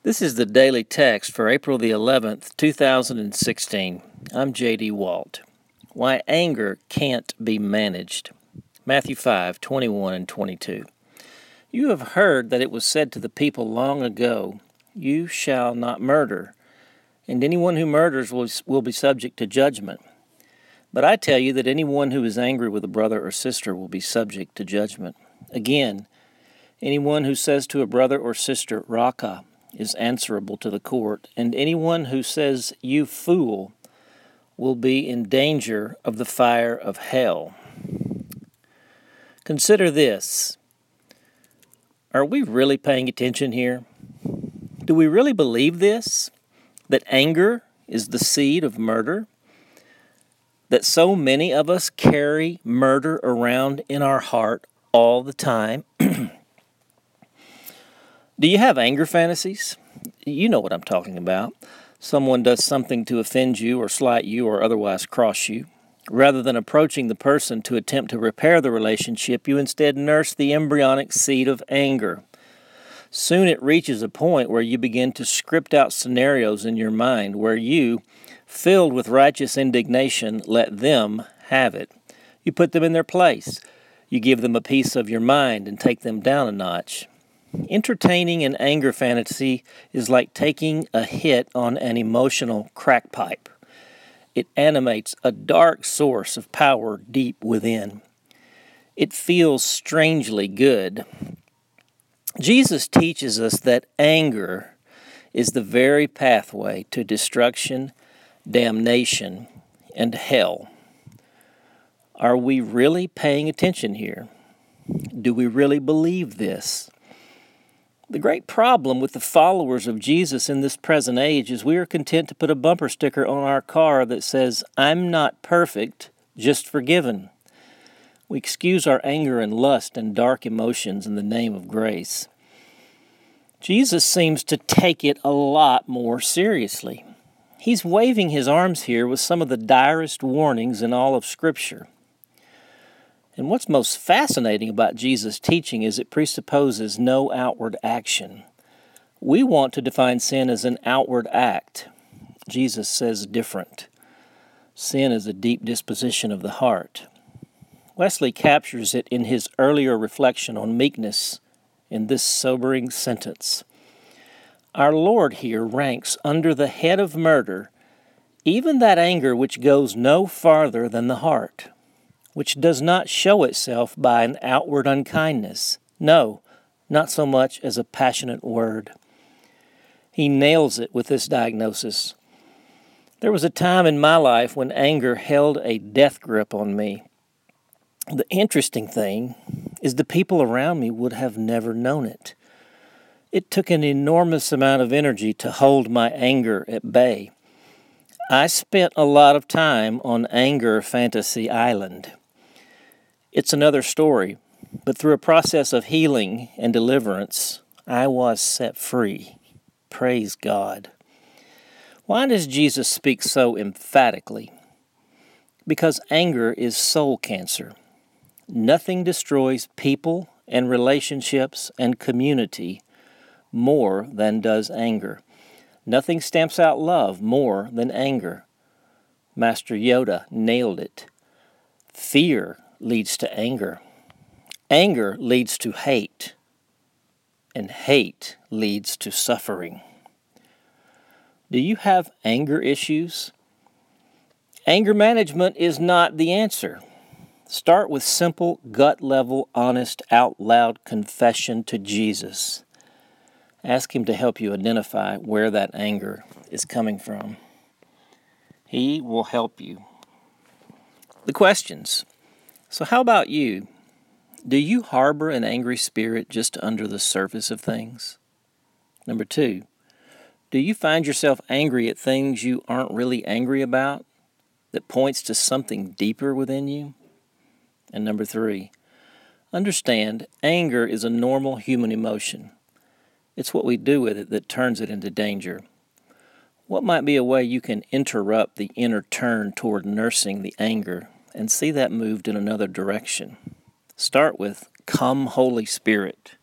This is the daily text for April the 11th, 2016. I'm J.D. Walt. Why anger can't be managed. Matthew 5:21 and 22. You have heard that it was said to the people long ago, "You shall not murder, and anyone who murders will be subject to judgment." But I tell you that anyone who is angry with a brother or sister will be subject to judgment. Again, anyone who says to a brother or sister, "Raca," is answerable to the court, and anyone who says, "You fool," will be in danger of the fire of hell. Consider this. Are we really paying attention here? Do we really believe this? That anger is the seed of murder? That so many of us carry murder around in our heart all the time? Do you have anger fantasies? You know what I'm talking about. Someone does something to offend you or slight you or otherwise cross you. Rather than approaching the person to attempt to repair the relationship, you instead nurse the embryonic seed of anger. Soon it reaches a point where you begin to script out scenarios in your mind where you, filled with righteous indignation, let them have it. You put them in their place. You give them a piece of your mind and take them down a notch. Entertaining an anger fantasy is like taking a hit on an emotional crack pipe. It animates a dark source of power deep within. It feels strangely good. Jesus teaches us that anger is the very pathway to destruction, damnation, and hell. Are we really paying attention here? Do we really believe this? The great problem with the followers of Jesus in this present age is we are content to put a bumper sticker on our car that says, "I'm not perfect, just forgiven." We excuse our anger and lust and dark emotions in the name of grace. Jesus seems to take it a lot more seriously. He's waving his arms here with some of the direst warnings in all of Scripture. And what's most fascinating about Jesus' teaching is it presupposes no outward action. We want to define sin as an outward act. Jesus says different. Sin is a deep disposition of the heart. Wesley captures it in his earlier reflection on meekness in this sobering sentence. Our Lord here ranks under the head of murder even that anger which goes no farther than the heart, which does not show itself by an outward unkindness. No, not so much as a passionate word. He nails it with this diagnosis. There was a time in my life when anger held a death grip on me. The interesting thing is the people around me would have never known it. It took an enormous amount of energy to hold my anger at bay. I spent a lot of time on Anger Fantasy Island. It's another story, but through a process of healing and deliverance, I was set free. Praise God. Why does Jesus speak so emphatically? Because anger is soul cancer. Nothing destroys people and relationships and community more than does anger. Nothing stamps out love more than anger. Master Yoda nailed it. Fear leads to anger. Anger leads to hate. And hate leads to suffering. Do you have anger issues? Anger management is not the answer. Start with simple, gut-level, honest, out-loud confession to Jesus. Ask Him to help you identify where that anger is coming from. He will help you. The questions. So how about you? Do you harbor an angry spirit just under the surface of things? Number 2, do you find yourself angry at things you aren't really angry about that points to something deeper within you? And number 3, understand anger is a normal human emotion. It's what we do with it that turns it into danger. What might be a way you can interrupt the inner turn toward nursing the anger and see that moved in another direction? Start with, "Come, Holy Spirit."